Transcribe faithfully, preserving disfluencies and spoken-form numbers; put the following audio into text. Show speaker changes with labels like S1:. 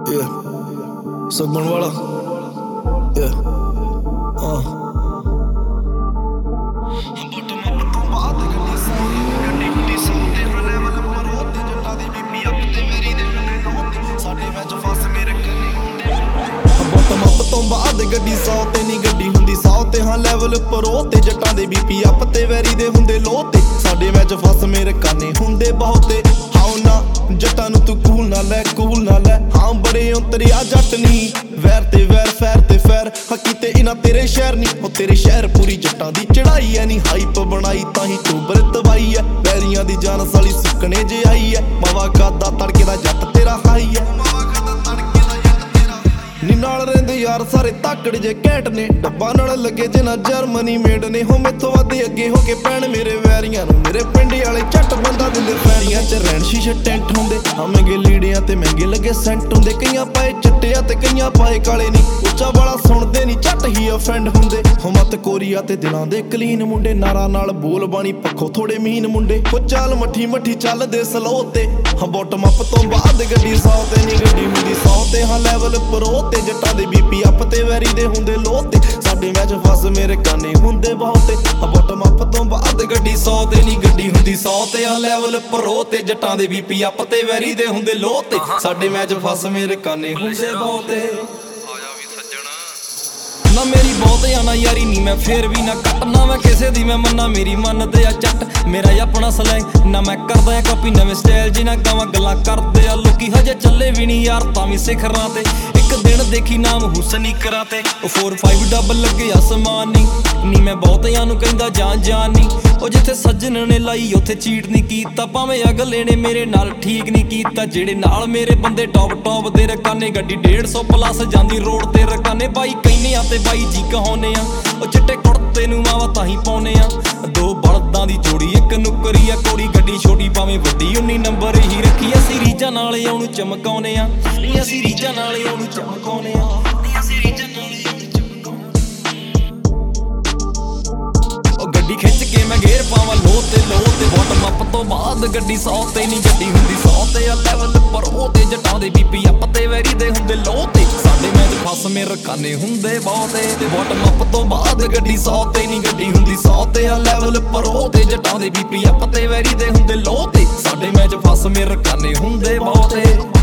S1: Yeah, Sagman wala. Yeah, uh. Bottom up ਤੋਂ ਬਾਅਦ ਗੱਡੀ ਸੌ ਤੇ ਨਹੀਂ ਗੱਡੀ ਹੁੰਦੀ ਸੌ ਤੇ ਹਾਂ ਲੈਵਲ ਉੱਪਰ ਉਹ ਤੇ ਜੱਟਾਂ ਦੇ ਬੀਪੀ ਅਪ ਤੇ ਵੈਰੀ ਦੇ ਹੁੰਦੇ ਲੋ ਤੇ ਸਾਡੇ ਵਿੱਚ ਫਸ ਮੇਰੇ ਕਾਨੇ ਹੁੰਦੇ ਬਹੁਤੇ ਹਾਉ ਨਾ ਜੱਟਾਂ ਨੂੰ ਤੂੰ ਕੂਲ ਨਾ ਲੈ ਕੂਲ ਨਾ ਲੈ ਹਾਂ ਬੜੇ ਅੰਤਰਿਆ ਜੱਟ ਨਹੀਂ ਵੈਰ ਤੇ ਵੈਰ ਫੈਰ ਤੇ ਫੈਰ ਹਕੀਤੇ ਇਹਨਾਂ ਤੇਰੇ ਸ਼ਹਿਰ ਨਹੀਂ ਉਹ ਤੇਰੇ ਸ਼ਹਿਰ ਪੂਰੀ ਜੱਟਾਂ ਦੀ ਚੜਾਈ ਐ ਨਹੀਂ ਹਾਈਪ ਬਣਾਈ ਤਾਂ ਹੀ ਚੋਬਰ ਤਬਾਈ ਐ ਵੈਰੀਆਂ ਦੀ ਜਾਨ ਸਾਲੀ ਸੁੱਕਣੇ ਜੇ ਆਈ ਐ ਮਾਵਾ ਕਾਦਾ ਤੜਕੇ ਦਾ ਜੱਟ ਤੇਰਾ ਹਾਈ ਐ ਨੀ ਨਾਲ ਰਹਿੰਦੇ ਯਾਰ ਸਾਰੇ ਤਾਕੜ ਜੇ ਘੈਂਟ ਨੇ ਡੱਬਾ ਨਾਲ ਲੱਗੇ ਜੇ ਨਾ ਜਰਮਨੀ ਮੇਡ ਨੇ ਹੋ ਮੈਥੋਂ ਵੱਧ ਅੱਗੇ ਹੋ ਕੇ ਪੈਣ ਮੇਰੇ ਵੈਰੀਆਂ ਨੂੰ ਮੇਰੇ ਪਿੰਡ ਵਾਲੇ ਝੱਟ ਬੰਦਾ ਦਿੰਦੇ ਫੈਰੀਆਂ ਚ ਰਹਿਣ ਸ਼ੀਸ਼ੇ ਟੈਂਟ ਹੁੰਦੇ ਆ ਮਹਿੰਗੇ ਲੀੜਿਆਂ ਤੇ ਮਹਿੰਗੇ ਲੱਗੇ ਸੈਂਟ ਹੁੰਦੇ ਕਈਆਂ ਪਾਏ ਚਿੱਟਿਆ ਤੇ ਕਈਆਂ ਪਾਏ ਕਾਲੇ ਨਹੀਂ ਉੱਚਾ ਵਾਲਾ ਸੁਣਦੇ ਨਹੀਂ ਝੱਟ ਹੀ ਅਫੈਂਡ ਹੁੰਦੇ ਹੋ ਮਤ ਕੋਰੀਆ ਤੇ ਦਿਲਾਂ ਦੇ ਕਲੀਨ ਮੁੰਡੇ ਨਾਰਾ ਨਾਲ ਬੋਲ ਬਾਣੀ ਪੱਖੋਂ ਥੋੜੇ ਮੀਨ ਮੁੰਡੇ ਹੋ ਚਾਲ ਮੱਠੀ ਮੱਠੀ ਚੱਲਦੇ ਸਲੋ ਤੇ ਹਾਂ ਬੋਟਮ ਅਪ ਤੋਂ ਬਾਅਦ ਗੱਡੀ ਸੌ ਤੇ ਨਹੀਂ ਗੱਡੀ ਹੁੰਦੀ ਸੌ ਤੇ ਹਾਂ ਲੈਵਲ ਪ੍ਰੋ ਤੇ ਜੱਟਾਂ ਦੇ ਬੀਪੀ ਅਪ ਤੇ ਵੈਰੀ ਦੇ ਹੁੰਦੇ ਲੋ ਤੇ ਸਾਡੇ ਵਿੱਚ ਫਸ ਮੇਰੇ ਕਾਨੇ ਹੁੰਦੇ ਬਹੁਤੇ ਬੋਟਮ ਅਪ ਤੋਂ ਬਾਅਦ ਗੱਡੀ ਸੌ ਤੇ ਨਹੀਂ ਗੱਡੀ ਹੁੰਦੀ ਸੌ ਤੇ ਆ ਲੈਵਲ ਪ੍ਰੋ ਤੇ ਜੱਟਾਂ ਦੇ ਬੀਪੀ ਅਪ ਤੇ ਵੈਰੀ ਦੇ ਹੁੰਦੇ ਲੋ ਤੇ ਸਾਡੇ ਵਿੱਚ ਫਸ ਮੇਰੇ ਕਾਨੇ ਹੁੰਦੇ ਬਹੁਤੇ ਨਾ ਮੇਰੀ ਬਹੁਤ ਆ ਨਾ ਯਾਰੀ ਨੀ ਮੈਂ ਫੇਰ ਵੀ ਨਾ ਕੱਟ ਨਾ ਮੈਂ ਕਿਸੇ ਦੀ ਮੈਂ ਮੰਨਾ ਮੇਰੀ ਮੰਨਦੇ ਆ ਚੱਟ ਮੇਰਾ ਆਪਣਾ ਸਲੈਂਗ ਨਾ ਮੈਂ ਕਰਦਾ ਕਾਪੀ ਨਵੇਂ ਸਟਾਈਲ ਜਿਨਾ ਗਾਵਾਂ ਗੱਲਾਂ ਕਰਦੇ ਆ ਲੋਕੀ ਹਜੇ ਚੱਲੇ ਵੀ ਨਹੀਂ ਯਾਰ ਤਾਂ ਵੀ ਸਿਖਰਾਂ ਤੇ ਇੱਕ ਦਿਨ ਦੇਖੀ ਨਾਮ ਹੁਸਨੀ ਕਰਾਂ ਤੇ ਉਹ ਚਾਰ ਪੰਜ ਡਬਲ ਲੱਗੇ ਅਸਮਾਨ ਨੀ ਨੀ ਮੈਂ ਬਹੁਤਿਆਂ ਨੂੰ ਕਹਿੰਦਾ ਜਾਨ ਜਾਨ ਨੀ ਉਹ ਜਿੱਥੇ ਸੱਜਣ ਨੇ ਲਾਈ ਉੱਥੇ ਚੀਟ ਨਹੀਂ ਕੀਤਾ ਭਾਵੇਂ ਅਗਲੇ ਨੇ ਮੇਰੇ ਨਾਲ ਠੀਕ ਨਹੀਂ ਕੀਤਾ ਜਿਹੜੇ ਨਾਲ ਮੇਰੇ ਬੰਦੇ ਟੌਪ ਟੌਪ ਦੇ ਰਕਾਨੇ ਗੱਡੀ ਡੇਢ ਸੌ ਪਲੱਸ ਜਾਂਦੀ ਰੋਡ ਤੇ ਰਕਾਨੇ ਬਾਈ ਕਹਿੰਦੇ ਆ ਤੇ ਬਾਈ ਜੀ ਕਹਾਉਨੇ ਆ ਉਹ ਚਿੱਟੇ ਕੁੜਤੇ ਨੂੰ ਮਾਵਾ ਤਾਂ ਹੀ ਪਾਉਨੇ ਆ ਦੋ ਬਲਦਾਂ ਦੀ ਜੋੜੀ ਇੱਕ ਨੁਕਰੀ ਆ ਕੋੜੀ ਗੱਡੀ ਛੋਟੀ ਭਾਵੇਂ ਵੱਡੀ ਉੱਨੀ ਨੰਬਰ ਹੀ ਰੱਖੀ ਅਸੀਂ ਰੀਜਾਂ ਨਾਲ ਉਹਨੂੰ ਚਮਕਾਉਨੇ ਆ ਨੀ ਅਸੀਂ ਰੀਜਾਂ ਨਾਲ ਉਹਨੂੰ ਚਮਕਾਉਨੇ ਆ ਨੀ ਅਸੀਂ ਰੀਜਾਂ ਨਾਲ ਉਹ ਗੱਡੀ ਖਿੱਚ ਕੇ ਮੈਂ ਗੇਰ ਪਾਵਾਂ ਲੋ ਤੇ ਲੋ ਤੇ ਬੋਟਮ ਅਪ ਤੋਂ ਬਾਅਦ ਗੱਡੀ ਸੌ ਤੇ ਨਹੀਂ ਗੱਡੀ ਹੁੰਦੀ ਸੌ ਤੇ ਆ ਲੈਵਲ ਪਰ ਉਹ ਤੇ ਜੱਟਾਂ ਦੇ ਬੀਪੀ ਅਪ ਤੇ ਵੈਰੀ ਦੇ ਹੁੰਦੇ ਲੋ ਤੇ ਸਾਡੇ ਵਿੱਚ ਫਸ ਮੇਰੇ ਕਾਨੇ ਹੁੰਦੇ ਬਹੁਤੇ ਤੇ ਬੋਟਮ ਅਪ ਤੋਂ ਬਾਅਦ ਗੱਡੀ ਸੌ ਤੇ ਨਹੀਂ ਗੱਡੀ ਹੁੰਦੀ ਸੌ ਤੇ ਆ ਲੈਵਲ ਪਰ ਉਹ ਤੇ ਜੱਟਾਂ ਦੇ ਬੀਪੀ ਅਪ ਤੇ ਵੈਰੀ ਦੇ ਹੁੰਦੇ ਲੋ ਤੇ ਸਾਡੇ ਵਿੱਚ ਫਸ ਮੇਰੇ ਕਾਨੇ ਹੁੰਦੇ ਬਹੁਤੇ